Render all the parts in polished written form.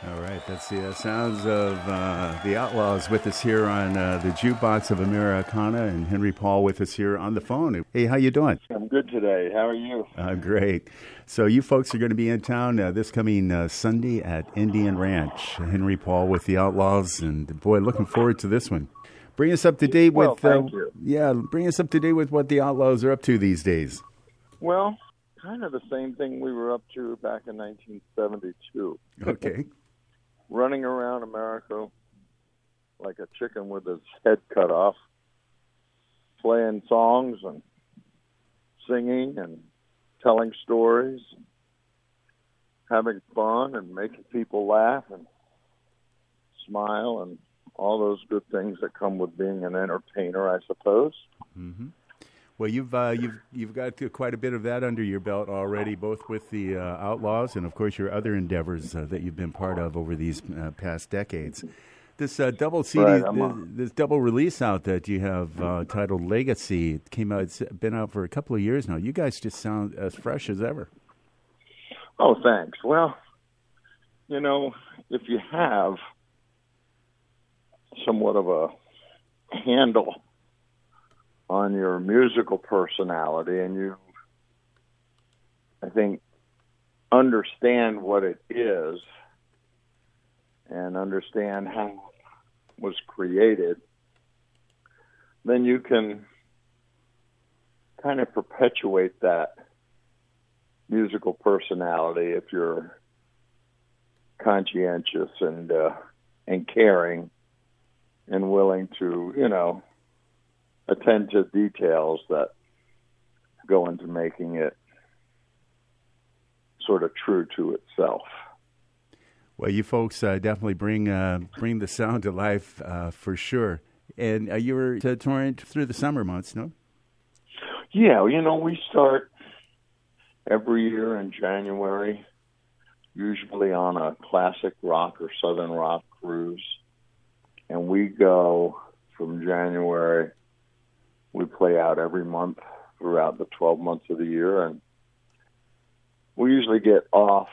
All right, that's the sounds of the Outlaws with us here on the Jukebox of Americana, and Henry Paul with us here on the phone. Hey, how you doing? I'm good today. How are you? Great. So you folks are going to be in town this coming Sunday at Indian Ranch. Henry Paul with the Outlaws, and boy, looking forward to this one. Bring us up to date with thank you. bring us up to date with what the Outlaws are up to these days. Well, kind of the same thing we were up to back in 1972. Okay. Running around America like a chicken with its head cut off, playing songs and singing and telling stories, having fun and making people laugh and smile and all those good things that come with being an entertainer, I suppose. Mm-hmm. Well, you've got quite a bit of that under your belt already, both with the Outlaws and, of course, your other endeavors that you've been part of over these past decades. This double CD, this double release out that you have titled Legacy, it came out. It's been out for a couple of years now. You guys just sound as fresh as ever. Oh, thanks. Well, you know, if you have somewhat of a handle on your musical personality and you, I think, understand what it is and understand how it was created, then you can kind of perpetuate that musical personality if you're conscientious and caring and willing to, you know, attend to details that go into making it sort of true to itself. Well, you folks definitely bring the sound to life for sure. And you were touring through the summer months, no? Yeah, you know, we start every year in January, usually on a classic rock or southern rock cruise. And we go from January. We play out every month throughout the 12 months of the year, and we usually get off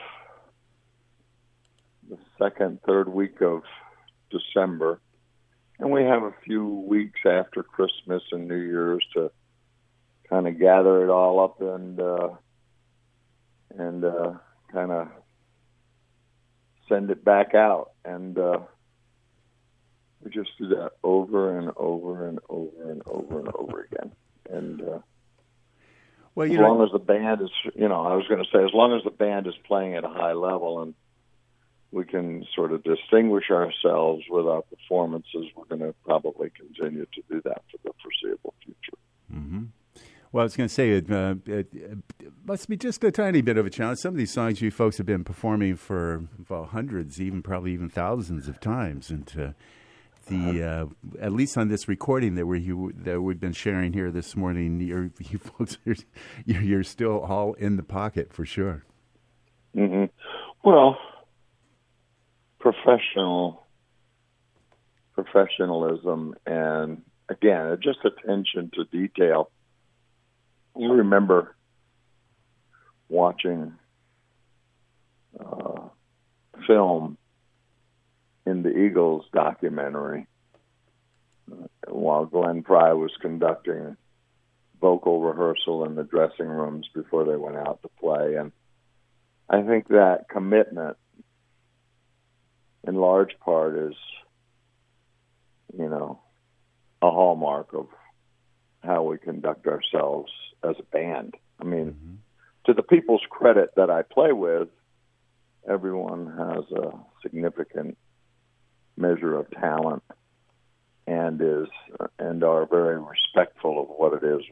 the second, third week of December, and we have a few weeks after Christmas and New Year's to kind of gather it all up and kind of send it back out, and we just do that over and over and over and over and over again. And well, as long as the band is, you know, I was going to say, as long as the band is playing at a high level and we can sort of distinguish ourselves with our performances, we're going to probably continue to do that for the foreseeable future. Mm-hmm. Well, I was going to say, it must be just a tiny bit of a challenge. Some of these songs you folks have been performing for, well, hundreds, probably even thousands of times. And at least on this recording that we've been sharing here this morning, you folks you're still all in the pocket for sure. Mm-hmm. Well, professionalism, and again, just attention to detail. I remember watching film in the Eagles documentary while Glenn Frey was conducting vocal rehearsal in the dressing rooms before they went out to play. And I think that commitment in large part is, you know, a hallmark of how we conduct ourselves as a band. I mean, to the people's credit that I play with, everyone has a significant measure of talent and are very respectful of what it is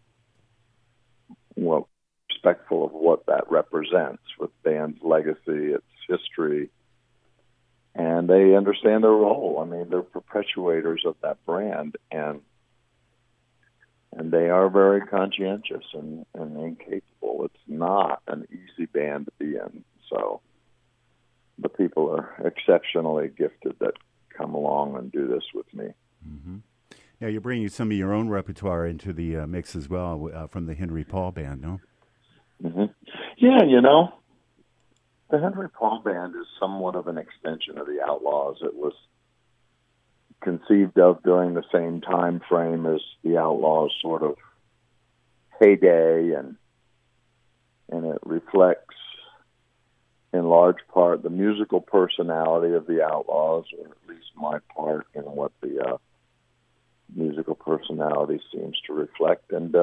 respectful of what that represents with band's legacy, its history, and they understand their role. I mean, they're perpetuators of that brand, and they are very conscientious and incapable. It's not an easy band to be in, so the people are exceptionally gifted that come along and do this with me. Mm-hmm. Now, you're bringing some of your own repertoire into the mix as well from the Henry Paul Band, no? Mm-hmm. Yeah, you know, The Henry Paul Band is somewhat of an extension of the Outlaws. It was conceived of during the same time frame as the Outlaws' sort of heyday, and it reflects in large part the musical personality of the Outlaws, or at least my part in what the musical personality seems to reflect. And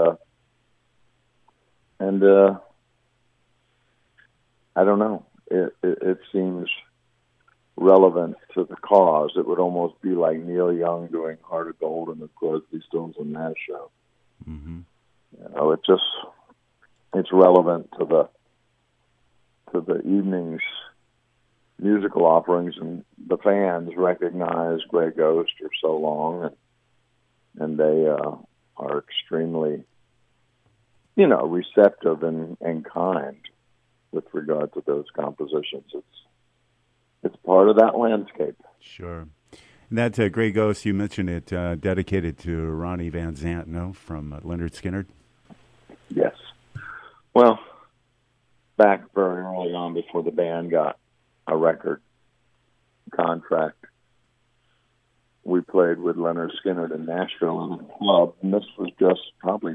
I don't know. It seems relevant to the cause. It would almost be like Neil Young doing Heart of Gold in the Crosby, Stills and Nash show. Mm-hmm. You know, it's relevant to the evening's musical offerings, and the fans recognize Grey Ghost for so long, and they are extremely, receptive and kind with regard to those compositions. It's part of that landscape. Sure. And that Grey Ghost, you mentioned it, dedicated to Ronnie Van Zant, no, from Lynyrd Skynyrd? Yes. Well, back very early on, before the band got a record contract, we played with Lynyrd Skynyrd in Nashville in a club, and this was just probably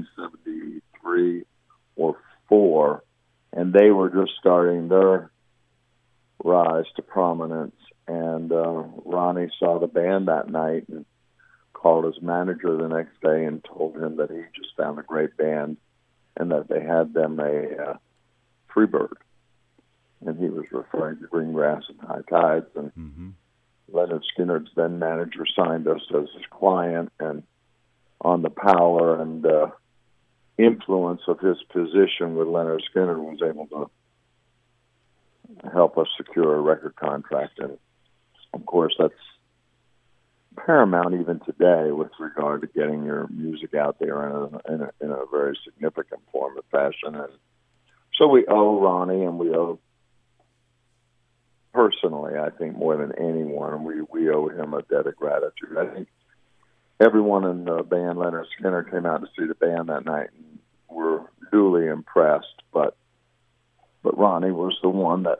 1973 or 4, and they were just starting their rise to prominence. And Ronnie saw the band that night and called his manager the next day and told him that he just found a great band and that they had them a Freebird. And he was referring to Greengrass and High Tides. And Lynyrd Skynyrd's then manager signed us as his client, and on the power and influence of his position with Lynyrd Skynyrd was able to help us secure a record contract. And of course, that's paramount even today with regard to getting your music out there in a very significant form of fashion. And so we owe Ronnie, and we owe, personally, I think more than anyone, we owe him a debt of gratitude. I think everyone in the band, Lynyrd Skynyrd, came out to see the band that night and were duly impressed, but Ronnie was the one that,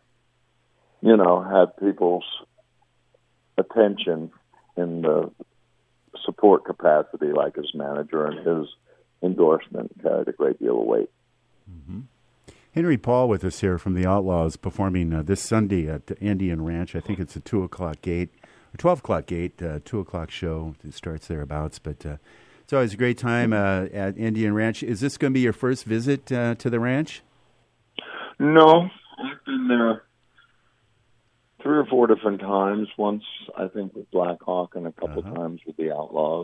had people's attention in the support capacity, like his manager, and his endorsement carried a great deal of weight. Mm-hmm. Henry Paul with us here from the Outlaws, performing this Sunday at the Indian Ranch. I think it's a 2 o'clock gate, or 12 o'clock gate, 2 o'clock show. It starts thereabouts, but it's always a great time at Indian Ranch. Is this going to be your first visit to the ranch? No, I've been there 3 or 4 different times. Once, I think, with Black Hawk, and a couple times with the Outlaws.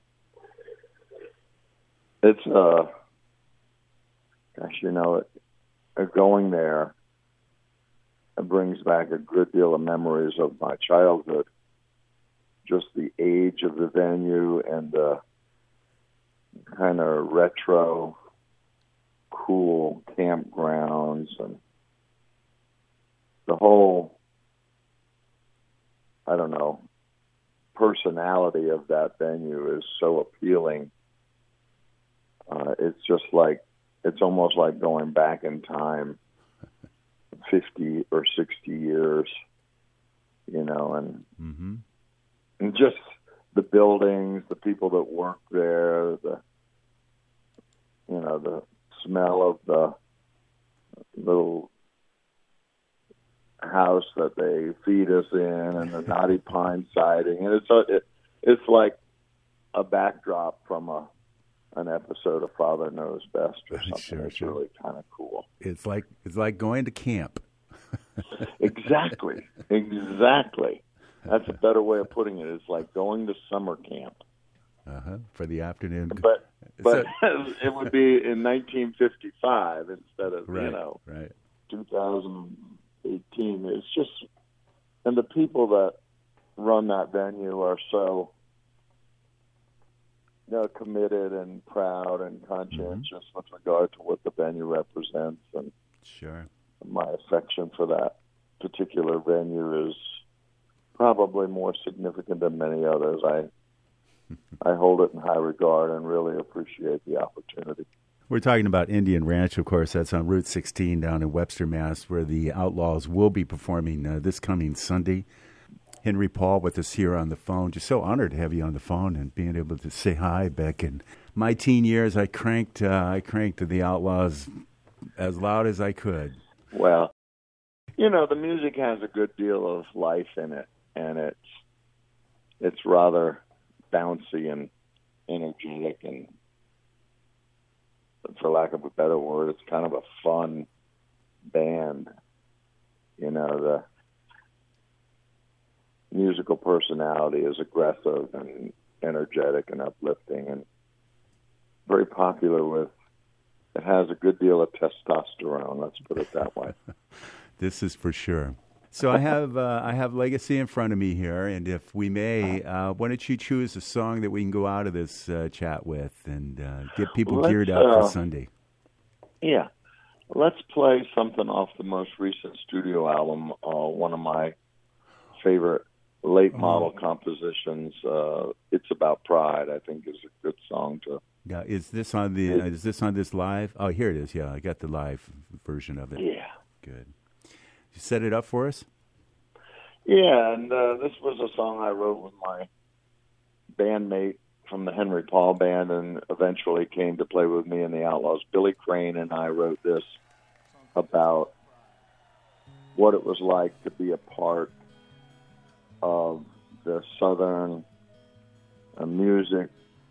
It's going there, it brings back a good deal of memories of my childhood. Just the age of the venue and the kind of retro, cool campgrounds, and the whole, personality of that venue is so appealing. It's almost like going back in time 50 or 60 years, and just the buildings, the people that work there, the smell of the little house that they feed us in, and the knotty pine siding, and it's like a backdrop from an episode of Father Knows Best or something. Sure, it's really kind of cool. It's like going to camp. Exactly. That's a better way of putting it. It's like going to summer camp. For the afternoon. But it would be in 1955 instead of, right. 2018. It's just, and the people that run that venue are so committed and proud and conscientious with regard to what the venue represents. And sure, my affection for that particular venue is probably more significant than many others. I hold it in high regard and really appreciate the opportunity. We're talking about Indian Ranch, of course. That's on Route 16 down in Webster, Mass., where the Outlaws will be performing this coming Sunday. Henry Paul with us here on the phone. Just so honored to have you on the phone and being able to say hi. Back in my teen years, I cranked the Outlaws as loud as I could. Well, you know, the music has a good deal of life in it, and it's rather bouncy and energetic, and for lack of a better word, it's kind of a fun band. You know, the musical personality is aggressive and energetic and uplifting and very popular with, it has a good deal of testosterone, let's put it that way. This is for sure. So I have Legacy in front of me here, and if we may, why don't you choose a song that we can go out of this chat with and get people geared up for Sunday? Yeah. Let's play something off the most recent studio album, one of my favorite late model compositions. It's About Pride, I think, is a good song to... Yeah, is this on this live? Oh, here it is. Yeah, I got the live version of it. Yeah. Good. You set it up for us? Yeah, and this was a song I wrote with my bandmate from the Henry Paul Band and eventually came to play with me in the Outlaws. Billy Crane and I wrote this about what it was like to be a part of the Southern music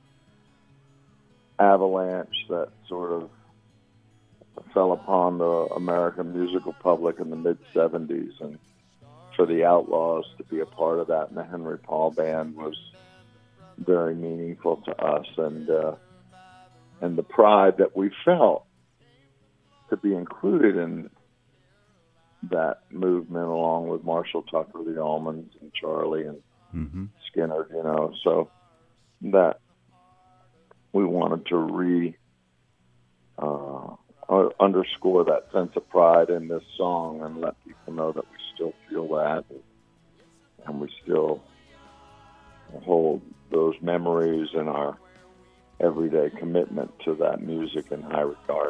avalanche that sort of fell upon the American musical public in the mid-'70s, and for the Outlaws to be a part of that, and the Henry Paul Band was very meaningful to us, and the pride that we felt to be included in that movement, along with Marshall Tucker, the Allmans, and Charlie and Skinner, you know, so that we wanted to underscore that sense of pride in this song and let people know that we still feel that, and we still hold those memories and our everyday commitment to that music in high regard.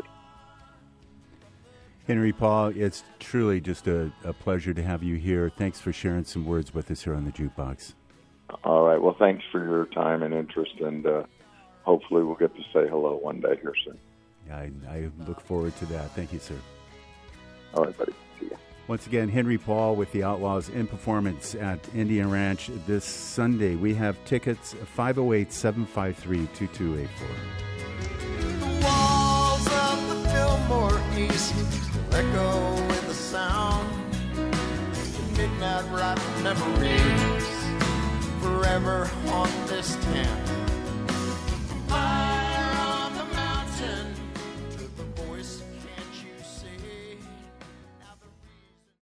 Henry Paul, it's truly just a pleasure to have you here. Thanks for sharing some words with us here on the Jukebox. All right. Well, thanks for your time and interest, and hopefully we'll get to say hello one day here soon. I look forward to that. Thank you, sir. All right, buddy. See ya. Once again, Henry Paul with the Outlaws in performance at Indian Ranch this Sunday. We have tickets, 508-753-2284. The walls of the Fillmore East echo with the sound. Midnight rock memories forever haunt this town.